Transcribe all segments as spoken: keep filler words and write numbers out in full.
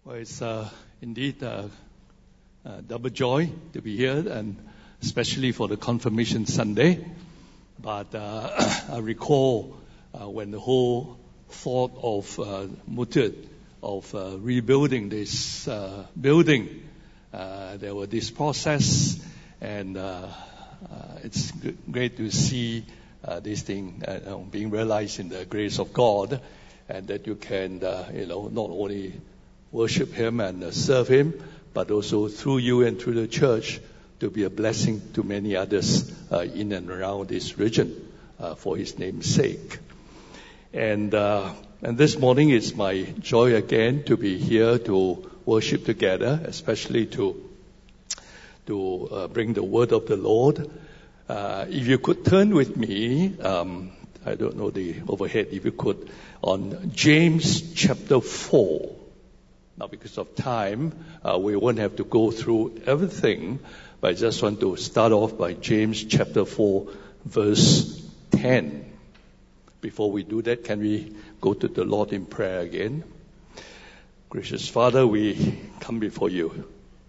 Well, it's uh, indeed uh, uh, double joy to be here, and especially for the Confirmation Sunday. But uh, I recall uh, when the whole thought of uh, Mutut, of uh, rebuilding this uh, building, uh, there was this process, and uh, uh, it's g- great to see uh, this thing uh, being realized in the grace of God, and that you can, uh, you know, not only worship Him and uh, serve Him, but also through you and through the church to be a blessing to many others uh, in and around this region uh, for His name's sake. And uh, and this morning it's my joy again to be here to worship together, especially to to uh, bring the word of the Lord. Uh, if you could turn with me, um, I don't know the overhead, if you could, on James chapter four. Now, because of time, uh, we won't have to go through everything, but I just want to start off by James chapter four, verse ten. Before we do that, can we go to the Lord in prayer again? Gracious Father, we come before you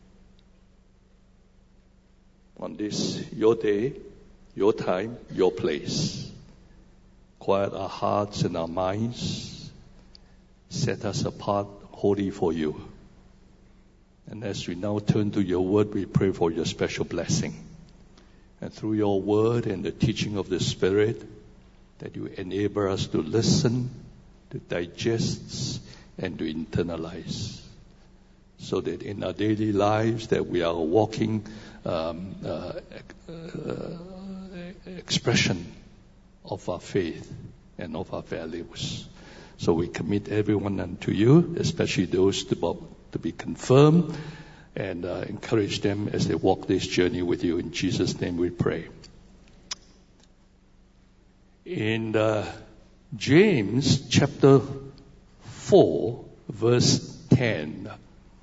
on this, your day, your time, your place. Quiet our hearts and our minds. Set us apart wholly for you. And as we now turn to your word, we pray for your special blessing. And through your word and the teaching of the Spirit, that you enable us to listen, to digest, and to internalize. So that in our daily lives that we are walking um, uh, uh, expression of our faith and of our values. So we commit everyone unto you, especially those to, to be confirmed, and uh, encourage them as they walk this journey with you. In Jesus' name we pray. In uh, James chapter four, verse ten,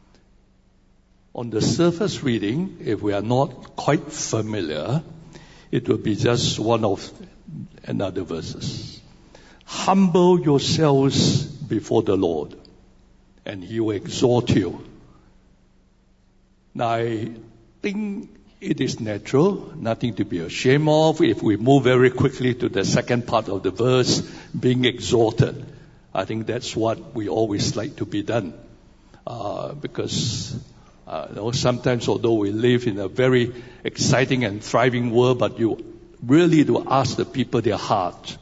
on the surface reading, if we are not quite familiar, it will be just one of another verses. Humble yourselves before the Lord, and He will exalt you. Now, I think it is natural, nothing to be ashamed of, if we move very quickly to the second part of the verse, being exalted. I think that's what we always like to be done. Uh, because uh, you know, sometimes, although we live in a very exciting and thriving world, but you really do ask the people their heart.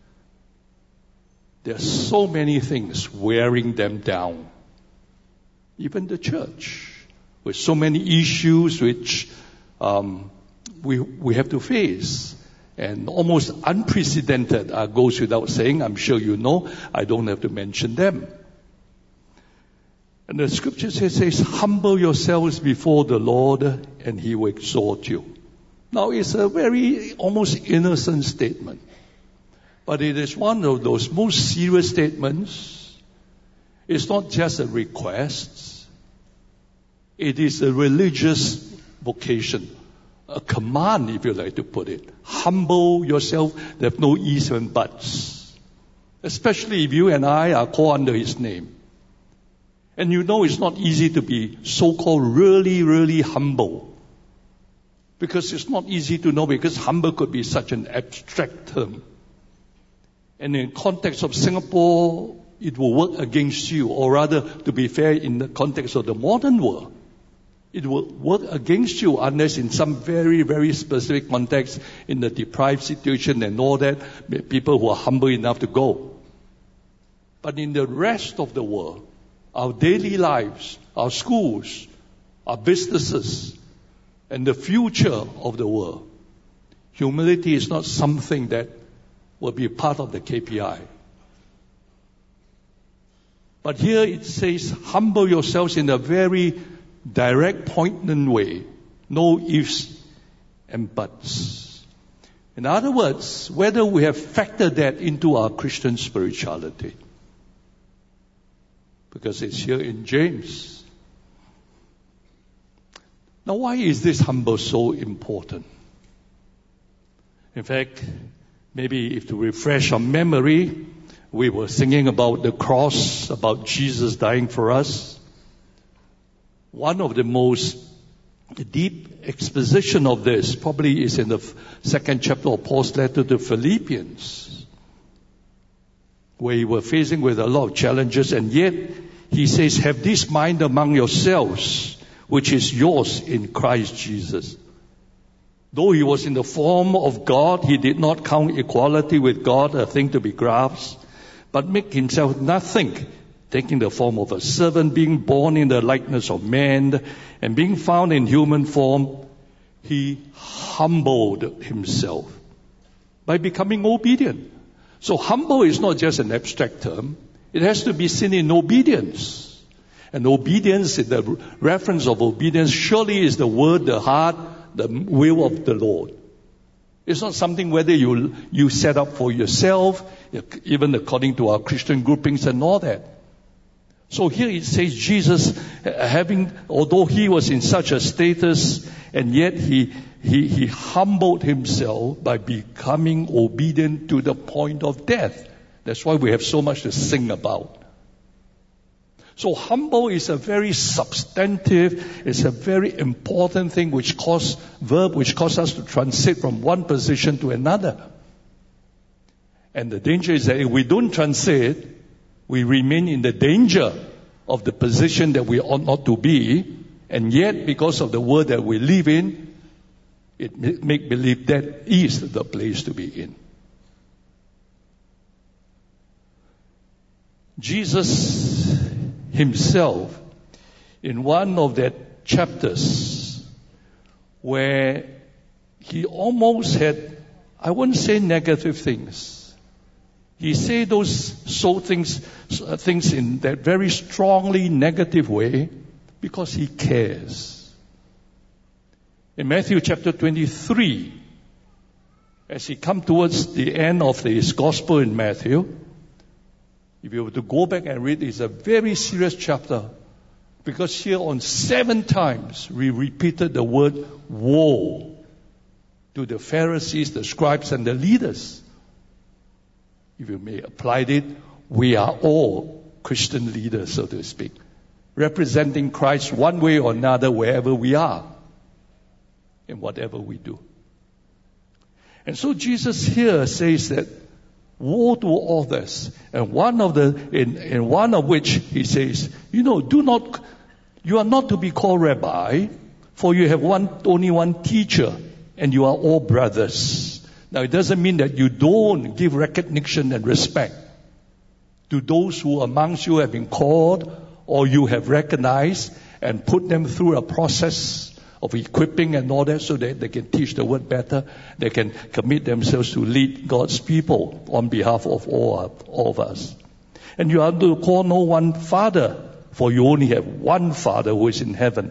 There are so many things wearing them down. Even the church, with so many issues which um, we we have to face, and almost unprecedented, uh, goes without saying. I'm sure you know. I don't have to mention them. And the scripture says, says, humble yourselves before the Lord, and He will exalt you. Now, it's a very almost innocent statement. But it is one of those most serious statements. It's not just a request. It is a religious vocation, a command, if you like to put it. Humble yourself. There's no ifs and buts. Especially if you and I are called under His name. And you know it's not easy to be so-called really, really humble. Because it's not easy to know, because humble could be such an abstract term. And in the context of Singapore, it will work against you. Or rather, to be fair, in the context of the modern world, it will work against you unless in some very, very specific context, in the deprived situation and all that, people who are humble enough to go. But in the rest of the world, our daily lives, our schools, our businesses, and the future of the world, humility is not something that will be part of the K P I. But here it says, humble yourselves in a very direct, poignant way. No ifs and buts. In other words, whether we have factored that into our Christian spirituality. Because it's here in James. Now, why is this humble so important? In fact, maybe if to refresh our memory, we were singing about the cross, about Jesus dying for us. One of the most deep exposition of this probably is in the second chapter of Paul's letter to Philippians, where he was facing with a lot of challenges, and yet he says, have this mind among yourselves, which is yours in Christ Jesus. Though he was in the form of God, he did not count equality with God a thing to be grasped, but make himself nothing, taking the form of a servant, being born in the likeness of man, and being found in human form, he humbled himself by becoming obedient. So humble is not just an abstract term. It has to be seen in obedience. And obedience, the reference of obedience, surely is the word, the heart, the will of the Lord. It's not something whether you you set up for yourself, even according to our Christian groupings and all that. So here it says Jesus, having, although he was in such a status, and yet he he he humbled himself by becoming obedient to the point of death. That's why we have so much to sing about. So humble is a very substantive, it's a very important thing which cause verb which causes us to transit from one position to another. And the danger is that if we don't transit, we remain in the danger of the position that we ought not to be, and yet because of the world that we live in, it make believe that is the place to be in. Jesus himself, in one of that chapters where he almost had, I wouldn't say negative things. He said those so things, things in that very strongly negative way because he cares. In Matthew chapter twenty-three, as he come towards the end of his gospel in Matthew, if you were to go back and read, it's a very serious chapter because here on seven times we repeated the word woe to the Pharisees, the scribes, and the leaders. If you may apply it, we are all Christian leaders, so to speak, representing Christ one way or another wherever we are, in whatever we do. And so Jesus here says that woe to all this. And one of the, in, in one of which he says, you know, do not, you are not to be called rabbi, for you have one, only one teacher, and you are all brothers. Now it doesn't mean that you don't give recognition and respect to those who amongst you have been called or you have recognized and put them through a process of equipping and all that so that they can teach the word better. They can commit themselves to lead God's people on behalf of all, all of us. And you are to call no one father, for you only have one Father who is in heaven.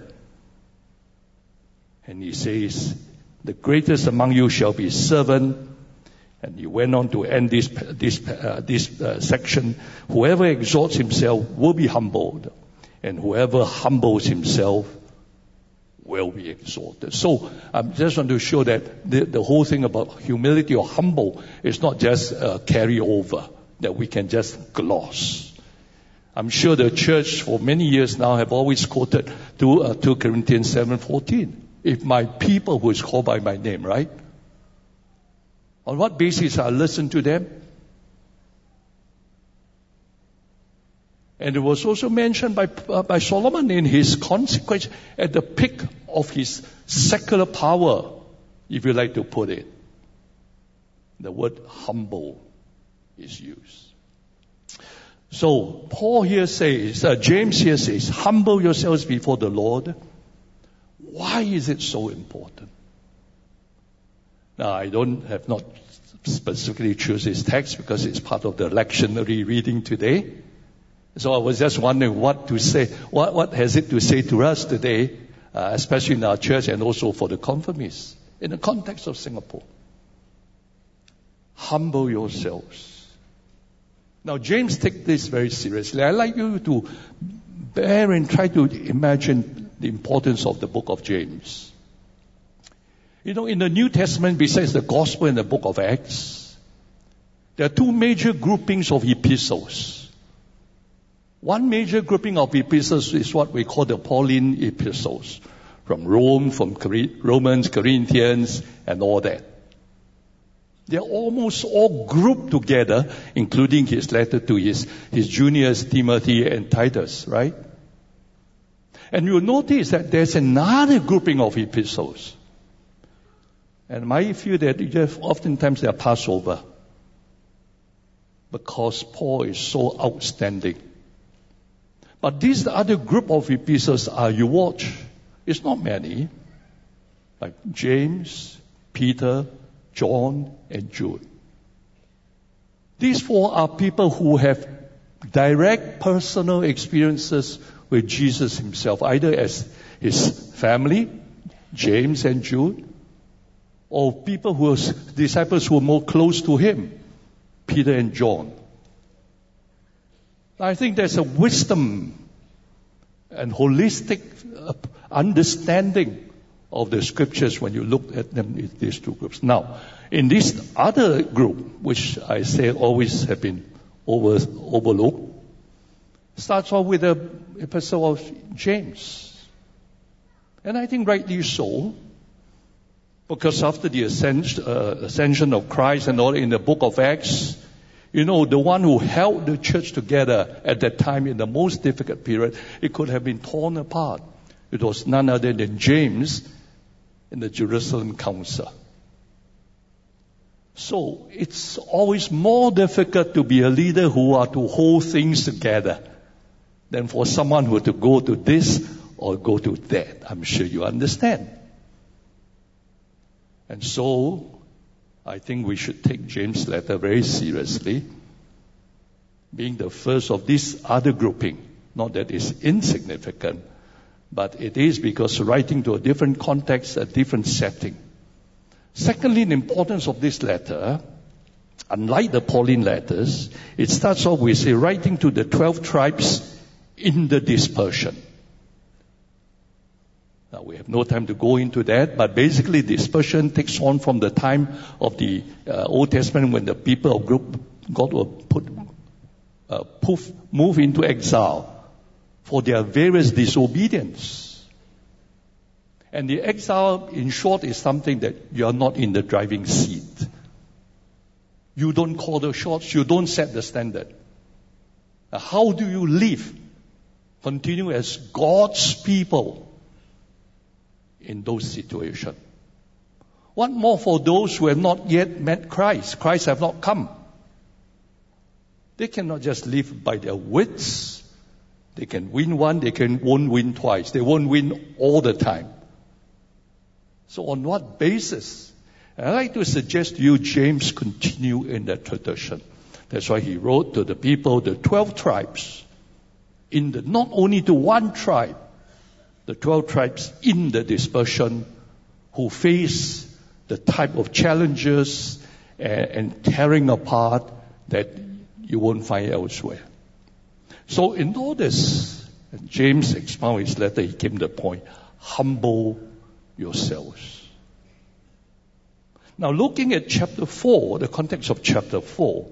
And he says, the greatest among you shall be servant. And he went on to end this, this, uh, this uh, section. Whoever exalts himself will be humbled, and whoever humbles himself will be exalted. So I um, just want to show that the, the whole thing about humility or humble is not just a carryover that we can just gloss. I'm sure the church for many years now have always quoted to, uh, two Corinthians seven fourteen. If my people who is called by my name, right? On what basis I listen to them? And it was also mentioned by, uh, by Solomon in his consequence at the peak of his secular power, if you like to put it. The word humble is used. So Paul here says, uh, James here says, humble yourselves before the Lord. Why is it so important? Now I don't have not specifically choose this text because it's part of the lectionary reading today. So I was just wondering what to say, what, what has it to say to us today, uh, especially in our church and also for the confirmists, in the context of Singapore. Humble yourselves. Now James takes this very seriously. I'd like you to bear and try to imagine the importance of the book of James. You know, in the New Testament, besides the Gospel and the book of Acts, there are two major groupings of epistles. One major grouping of epistles is what we call the Pauline epistles, from Rome, from Romans, Corinthians, and all that. They're almost all grouped together, including his letter to his, his juniors, Timothy and Titus, right? And you'll notice that there's another grouping of epistles. And I feel that oftentimes they are passed over, because Paul is so outstanding. But this other group of epistles are, you watch, it's not many, like James, Peter, John, and Jude. These four are people who have direct personal experiences with Jesus himself, either as his family, James and Jude, or people who are disciples who are more close to him, Peter and John. I think there's a wisdom and holistic understanding of the scriptures when you look at them in these two groups. Now, in this other group, which I say always have been over, overlooked, starts off with the epistle of James. And I think rightly so, because after the ascension, uh, ascension of Christ and all in the book of Acts, you know, the one who held the church together at that time in the most difficult period, it could have been torn apart. It was none other than James in the Jerusalem Council. So it's always more difficult to be a leader who are to hold things together than for someone who to go to this or go to that. I'm sure you understand. And so I think we should take James' letter very seriously, being the first of this other grouping. Not that it's insignificant, but it is because writing to a different context, a different setting. Secondly, the importance of this letter, unlike the Pauline letters, it starts off with a writing to the twelve tribes in the dispersion. Now, we have no time to go into that, but basically dispersion takes on from the time of the uh, Old Testament when the people of group God will put, uh, poof, move into exile for their various disobedience. And the exile, in short, is something that you are not in the driving seat. You don't call the shots, you don't set the standard. Now, how do you live? Continue as God's people in those situations. What more for those who have not yet met Christ? Christ have not come. They cannot just live by their wits. They can win one, they can won't win twice. They won't win all the time. So on what basis? And I'd like to suggest to you, James continue in that tradition. That's why he wrote to the people, the twelve tribes, in the, not only to one tribe, the twelve tribes in the dispersion who face the type of challenges and, and tearing apart that you won't find elsewhere. So in all this, James expounded his letter, he came to the point, humble yourselves. Now looking at chapter four, the context of chapter four,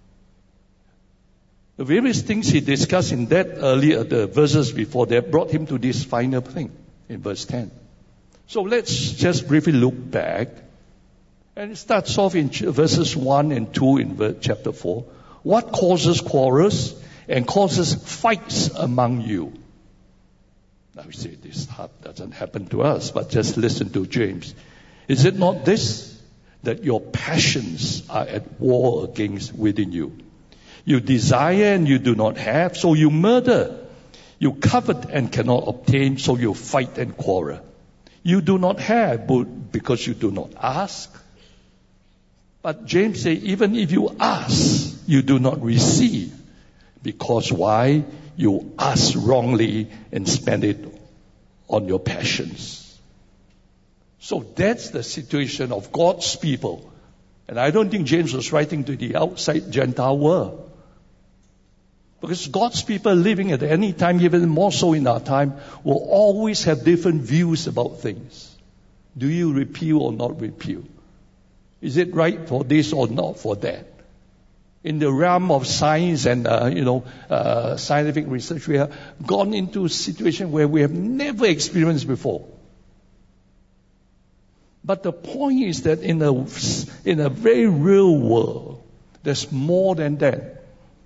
the various things he discussed in that earlier, the verses before that, brought him to this final thing in verse ten. So let's just briefly look back. And it starts off in verses one and two in chapter four. What causes quarrels and causes fights among you? Now we say this doesn't happen to us, but just listen to James. Is it not this, that your passions are at war against within you? You desire and you do not have, so you murder. You covet and cannot obtain, so you fight and quarrel. You do not have because you do not ask. But James says, even if you ask, you do not receive. Because why? You ask wrongly and spend it on your passions. So that's the situation of God's people. And I don't think James was writing to the outside Gentile world. Because God's people living at any time, even more so in our time, will always have different views about things. Do you repeal or not repeal? Is it right for this or not for that? In the realm of science and, uh, you know, uh, scientific research, we have gone into a situation where we have never experienced before. But the point is that in a, in a very real world, there's more than that.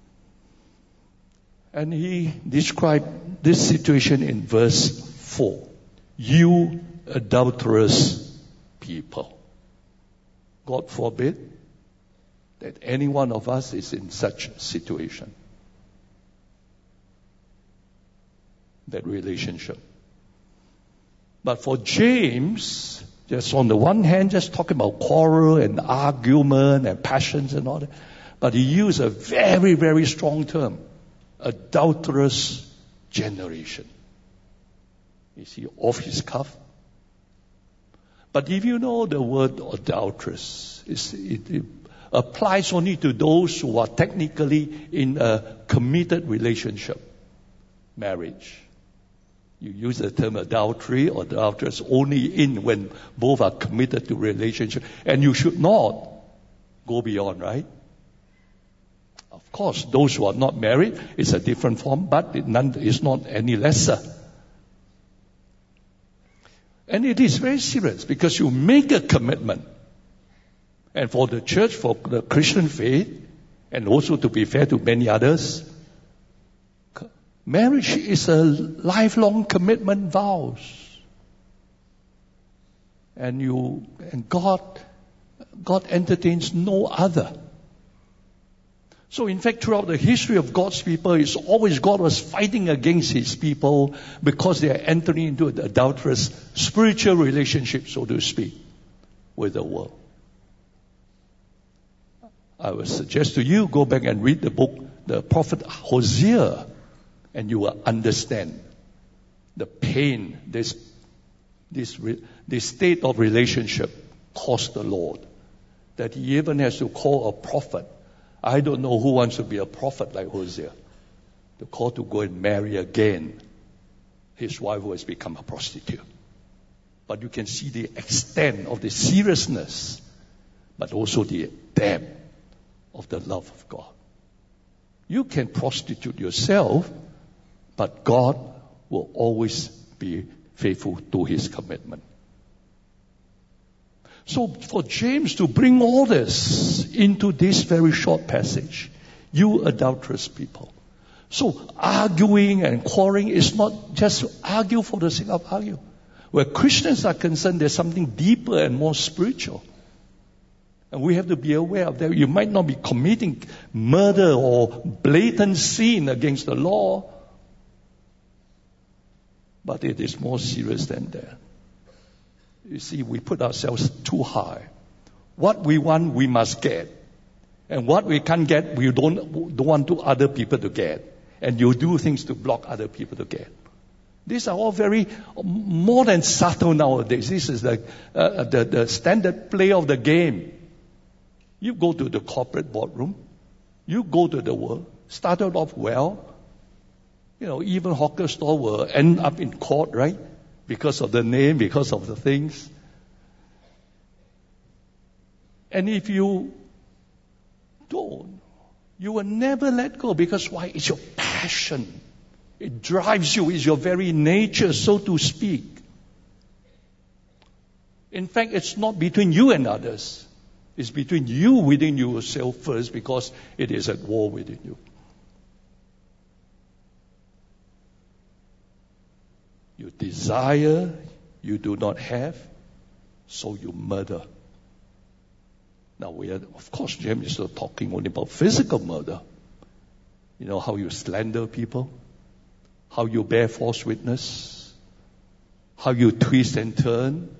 And he described this situation in verse four. You adulterous people. God forbid that any one of us is in such a situation. That relationship. But for James, just on the one hand, just talking about quarrel and argument and passions and all that. But he used a very, very strong term. Adulterous generation. Is he off his cuff? But if you know the word adulterous, it's, it, it applies only to those who are technically in a committed relationship, marriage. You use the term adultery or adulterous only in when both are committed to relationship. And you should not go beyond, right? Of course, those who are not married, it's a different form, but it none, it's not any lesser. And it is very serious because you make a commitment. And for the church, for the Christian faith, and also to be fair to many others, marriage is a lifelong commitment vows. And you, and God, God entertains no other. So in fact, throughout the history of God's people, it's always God was fighting against His people because they are entering into an adulterous spiritual relationship, so to speak, with the world. I would suggest to you, go back and read the book, the prophet Hosea, and you will understand the pain this, this, this state of relationship cost the Lord. That He even has to call a prophet. I don't know who wants to be a prophet like Hosea. The call to go and marry again his wife who has become a prostitute. But you can see the extent of the seriousness, but also the depth of the love of God. You can prostitute yourself, but God will always be faithful to His commitment. So for James to bring all this into this very short passage, you adulterous people. So arguing and quarreling is not just argue for the sake of argue. Where Christians are concerned, there's something deeper and more spiritual. And we have to be aware of that. You might not be committing murder or blatant sin against the law, but it is more serious than that. You see, we put ourselves too high. What we want, we must get. And what we can't get, we don't, don't want to other people to get. And you do things to block other people to get. These are all very, more than subtle nowadays. This is the, uh, the, the standard play of the game. You go to the corporate boardroom. You go to the world. Started off well. You know, even hawker store will end up in court, right? Because of the name, because of the things. And if you don't, you will never let go. Because why? It's your passion. It drives you. It's your very nature, so to speak. In fact, it's not between you and others. It's between you within yourself first, because it is at war within you. You desire, you do not have, so you murder. Now, we are, of course, James is not talking only about physical murder. You know, how you slander people, how you bear false witness, how you twist and turn.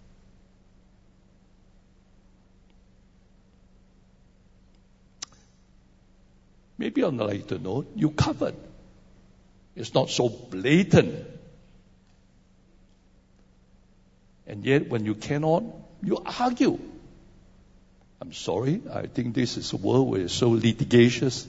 Maybe on a lighter note, you covered. It's not so blatant. And yet, when you cannot, you argue. I'm sorry, I think this is a world where it's so litigious.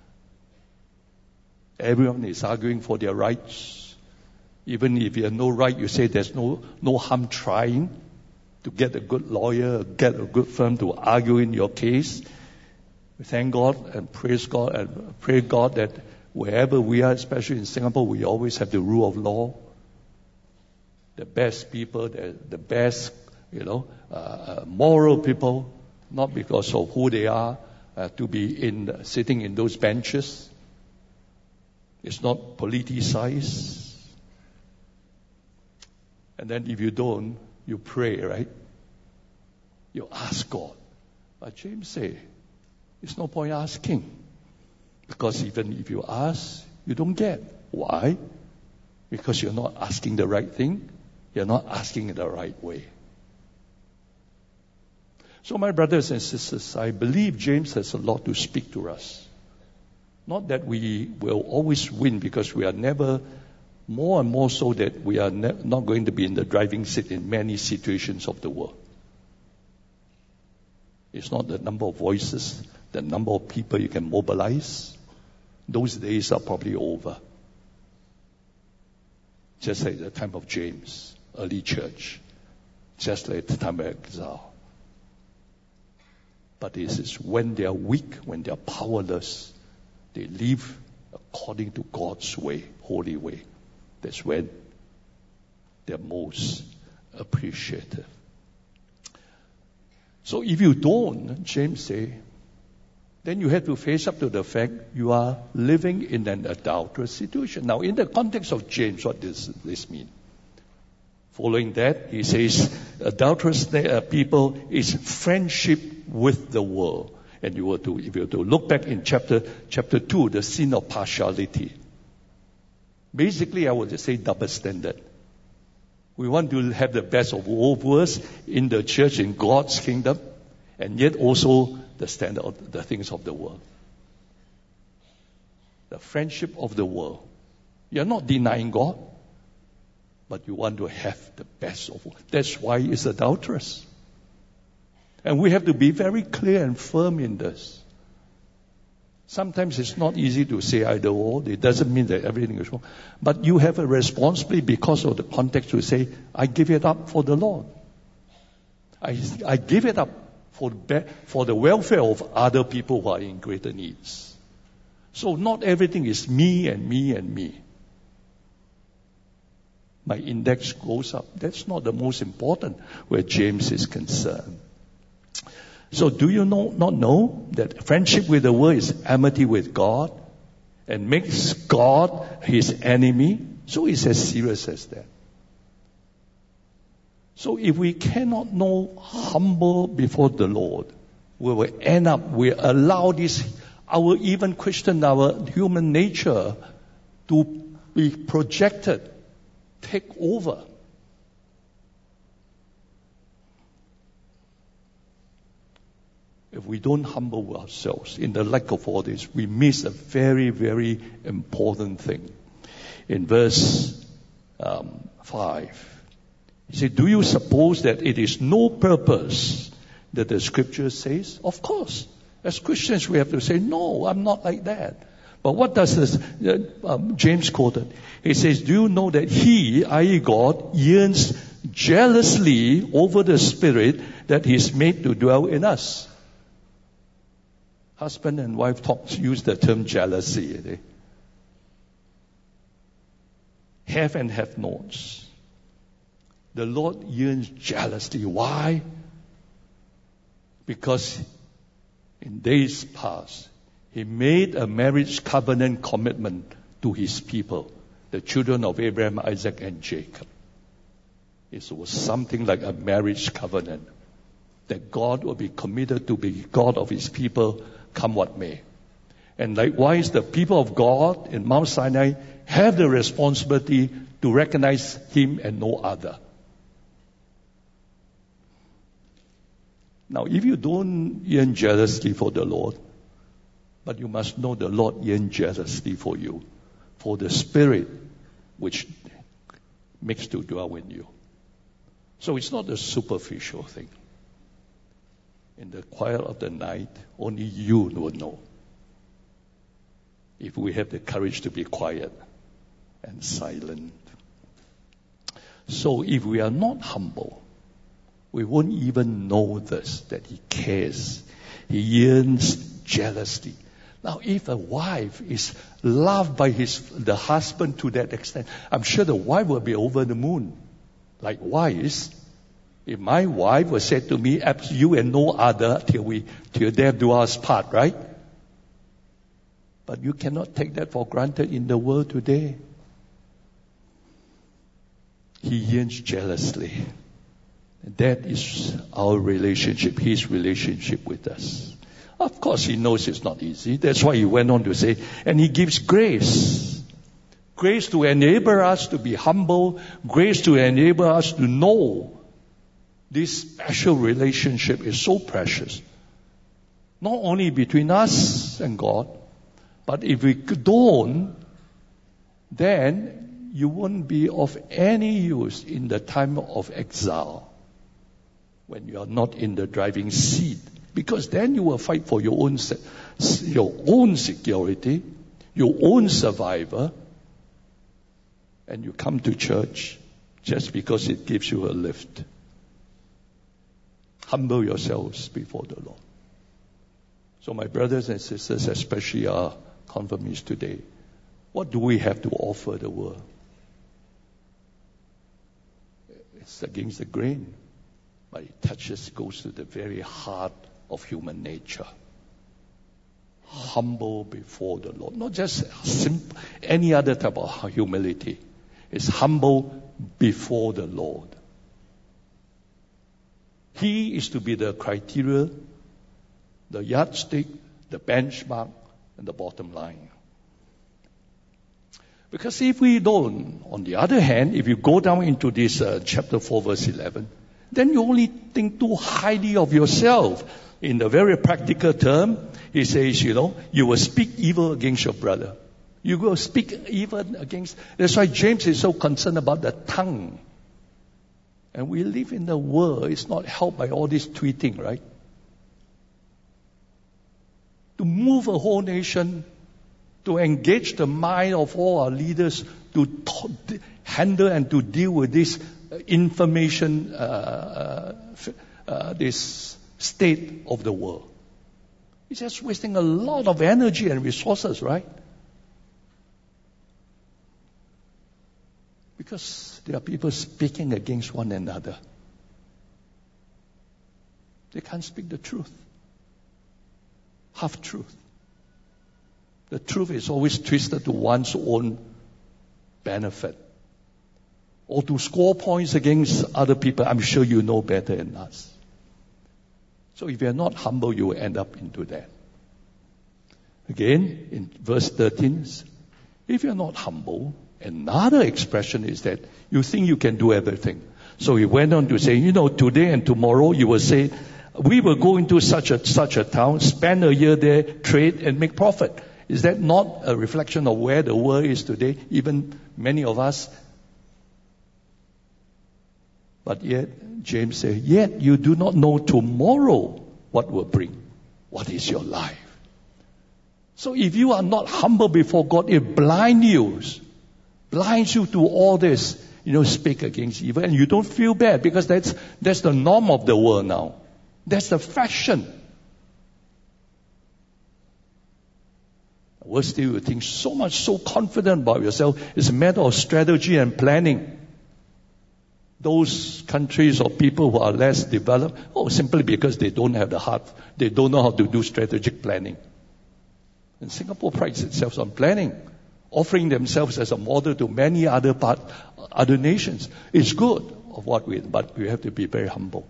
Everyone is arguing for their rights. Even if you have no right, you say there's no, no harm trying to get a good lawyer, get a good firm to argue in your case. We thank God and praise God and pray God that wherever we are, especially in Singapore, we always have the rule of law. The best people, the, the best, you know, uh, moral people, not because of who they are, uh, to be in sitting in those benches. It's not politicized. And then if you don't, you pray, right? You ask God. But James said, there's no point asking. Because even if you ask, you don't get. Why? Because you're not asking the right thing. You're not asking in the right way. So my brothers and sisters, I believe James has a lot to speak to us. Not that we will always win, because we are never, more and more so that we are ne- not going to be in the driving seat in many situations of the world. It's not the number of voices, the number of people you can mobilize. Those days are probably over. Just like the time of James, early church. Just like the time of exile. But this is when they are weak, when they are powerless, they live according to God's way, holy way. That's when they're most appreciated. So if you don't, James say, then you have to face up to the fact you are living in an adulterous situation. Now, in the context of James, what does this mean? Following that, he says, adulterous people is friendship with the world. And you were to, if you were to look back in chapter chapter two, the sin of partiality. Basically, I would just say double standard. We want to have the best of both worlds in the church, in God's kingdom, and yet also the standard of the things of the world. The friendship of the world. You're not denying God, but you want to have the best of both. That's why it's adulterous. And we have to be very clear and firm in this. Sometimes it's not easy to say either or. It doesn't mean that everything is wrong. But you have a responsibility because of the context to say, I give it up for the Lord. I, I give it up for the, for the welfare of other people who are in greater needs. So not everything is me and me and me. My index goes up. That's not the most important where James is concerned. So do you know, not know that friendship with the world is enmity with God and makes God his enemy? So it's as serious as that. So if we cannot know humble before the Lord, we will end up, we allow this, our even Christian, our human nature to be projected, take over. If we don't humble ourselves in the light of all this, we miss a very, very important thing. In verse um, five, he said, do you suppose that it is no purpose that the scripture says? Of course. As Christians, we have to say, no, I'm not like that. But what does this, uh, um, James quoted? He says, do you know that he, that is God, yearns jealously over the Spirit that He's made to dwell in us? Husband and wife talk, use the term jealousy. They have and have nots. The Lord yearns jealously. Why? Because in days past, He made a marriage covenant commitment to His people, the children of Abraham, Isaac, and Jacob. It was something like a marriage covenant that God will be committed to be God of His people, come what may. And likewise, the people of God in Mount Sinai have the responsibility to recognize Him and no other. Now, if you don't yearn jealously for the Lord, but you must know the Lord yearns jealously for you, for the Spirit which makes to dwell in you. So it's not a superficial thing. In the quiet of the night, only you will know. If we have the courage to be quiet and silent. So if we are not humble, we won't even know this, that He cares. He yearns jealously. Now, if a wife is loved by his the husband to that extent, I'm sure the wife will be over the moon. Likewise, if my wife was said to me, "You and no other till we till death do us part," right? But you cannot take that for granted in the world today. He yearns jealously. That is our relationship, his relationship with us. Of course, he knows it's not easy. That's why he went on to say, and he gives grace. Grace to enable us to be humble. Grace to enable us to know this special relationship is so precious. Not only between us and God, but if we don't, then you won't be of any use in the time of exile, when you are not in the driving seat. Because then you will fight for your own, your own security, your own survival, and you come to church just because it gives you a lift. Humble yourselves before the Lord. So my brothers and sisters, especially our confirmees today, what do we have to offer the world? It's against the grain, but it touches, goes to the very heart of human nature. Humble before the Lord. Not just simple, any other type of humility. It's humble before the Lord. He is to be the criteria, the yardstick, the benchmark, and the bottom line. Because if we don't, on the other hand, if you go down into this uh, chapter four, verse eleven, then you only think too highly of yourself. In the very practical term, he says, you know, you will speak evil against your brother. You will speak evil against... That's why James is so concerned about the tongue. And we live in a world, it's not helped by all this tweeting, right? To move a whole nation, to engage the mind of all our leaders, to t- handle and to deal with this information, uh, uh, uh, this state of the world. It's just wasting a lot of energy and resources, right? Because there are people speaking against one another. They can't speak the truth. Half truth. The truth is always twisted to one's own benefit. Or to score points against other people. I'm sure you know better than us. So if you're not humble, you will end up into that. Again, in verse thirteen, if you're not humble, another expression is that you think you can do everything. So he went on to say, you know, today and tomorrow you will say, we will go into such a such a town, spend a year there, trade and make profit. Is that not a reflection of where the world is today? Even many of us. But yet, James said, yet you do not know tomorrow what will bring. What is your life? So if you are not humble before God, it blinds you, blinds you to all this, you know, speak against evil. And you don't feel bad because that's, that's the norm of the world now. That's the fashion. Worse still, you think so much, so confident about yourself. It's a matter of strategy and planning. Those countries or people who are less developed, oh, simply because they don't have the heart, they don't know how to do strategic planning. And Singapore prides itself on planning, offering themselves as a model to many other part, other nations. It's good of what we, but we have to be very humble.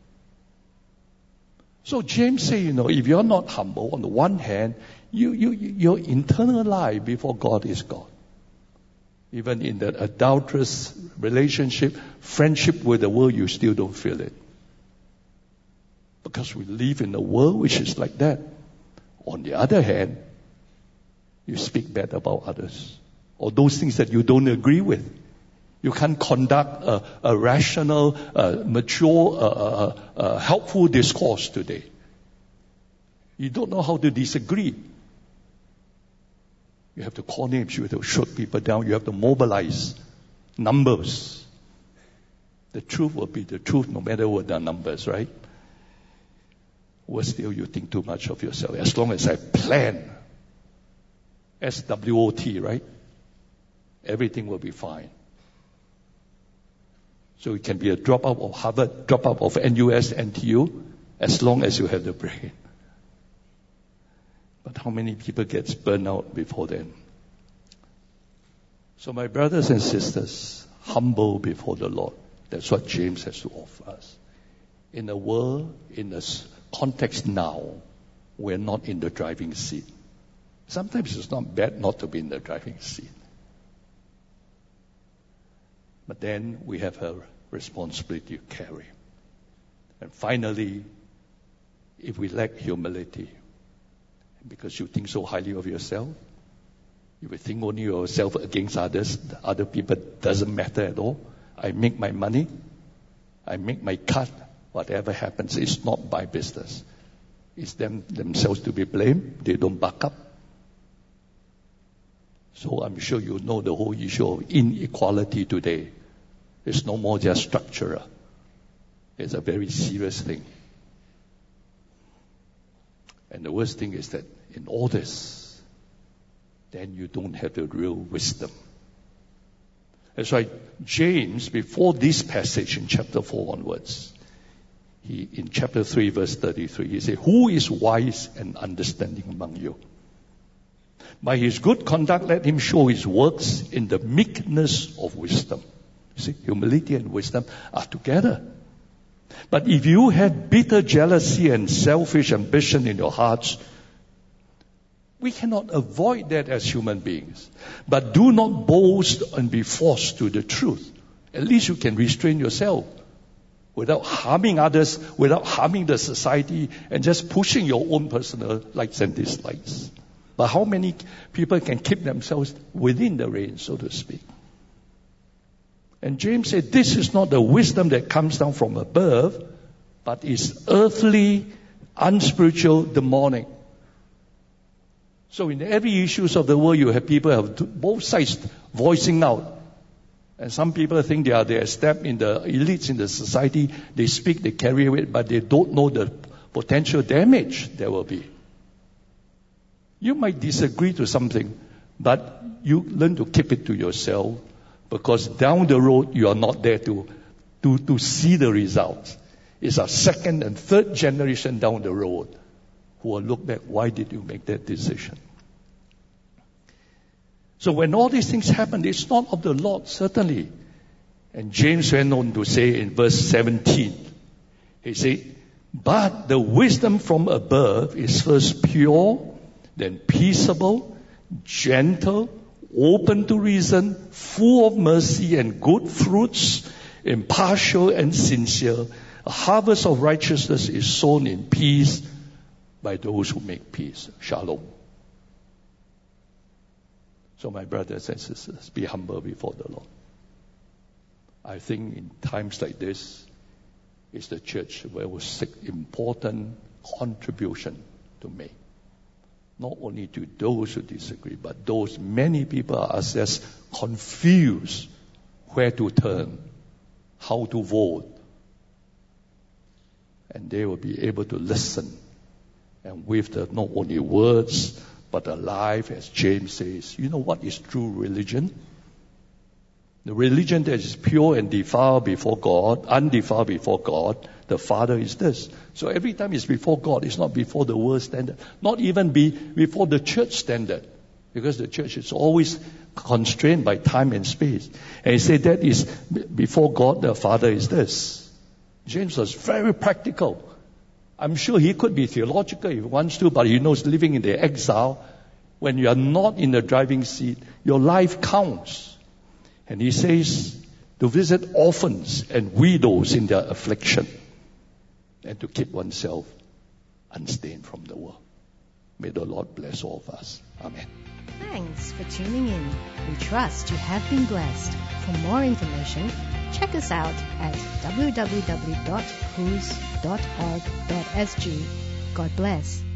So James say, you know, if you're not humble, on the one hand, you, you, your internal life before God is God. Even in that adulterous relationship, friendship with the world, you still don't feel it. Because we live in a world which is like that. On the other hand, you speak bad about others. Or those things that you don't agree with. You can't conduct a, a rational, uh, mature, uh, uh, uh, helpful discourse today. You don't know how to disagree. You have to call names. You have to shoot people down. You have to mobilize numbers. The truth will be the truth no matter what the numbers, right? worse still, you think too much of yourself. As long as I plan, S W O T, right? Everything will be fine. So it can be a dropout of Harvard, dropout of N U S, N T U, as long as you have the brain. But how many people gets burned out before then? So my brothers and sisters, humble before the Lord. That's what James has to offer us. In a world, in a context now, we're not in the driving seat. Sometimes it's not bad not to be in the driving seat. But then we have a responsibility to carry. And finally, if we lack humility, because you think so highly of yourself, you will think only yourself against others, the other people doesn't matter at all. I make my money, I make my cut, whatever happens, it's not my business. It's them themselves to be blamed, they don't back up. So I'm sure you know the whole issue of inequality today. It's no more just structural. It's a very serious thing. And the worst thing is that in all this, then you don't have the real wisdom. That's why James, before this passage in chapter four onwards, he, in chapter three, verse thirty-three, he said, "Who is wise and understanding among you? By his good conduct, let him show his works in the meekness of wisdom." You see, humility and wisdom are together. But if you have bitter jealousy and selfish ambition in your hearts, we cannot avoid that as human beings. But do not boast and be forced to the truth. At least you can restrain yourself without harming others, without harming the society, and just pushing your own personal likes and dislikes. But how many people can keep themselves within the range, so to speak? And James said, this is not the wisdom that comes down from above, but is earthly, unspiritual, demonic. So in every issues of the world, you have people have both sides voicing out. And some people think they are they are stepped in the elites in the society. They speak, they carry it, but they don't know the potential damage there will be. You might disagree to something, but you learn to keep it to yourself, because down the road you are not there to, to, to see the results. It's a second and third generation down the road who will look back, why did you make that decision? So when all these things happen, it's not of the Lord, certainly. And James went on to say in verse seventeen, he said, but the wisdom from above is first pure, then peaceable, gentle, open to reason, full of mercy and good fruits, impartial and sincere. A harvest of righteousness is sown in peace by those who make peace. Shalom. So my brothers and sisters, be humble before the Lord. I think in times like this, it's the church where we seek important contribution to make. Not only to those who disagree, but those many people are just confused where to turn, how to vote. And they will be able to listen. And with the not only words, but a life, as James says. You know what is true religion? The religion that is pure and defiled before God, undefiled before God, the Father is this. So every time it's before God, it's not before the world standard. Not even be before the church standard. Because the church is always constrained by time and space. And he said that is before God, the Father is this. James was very practical. I'm sure he could be theological if he wants to, but he knows living in the exile, when you are not in the driving seat, your life counts. And he says to visit orphans and widows in their affliction and to keep oneself unstained from the world. May the Lord bless all of us. Amen. Thanks for tuning in. We trust you have been blessed. For more information, check us out at w w w dot whos dot org dot s g. God bless.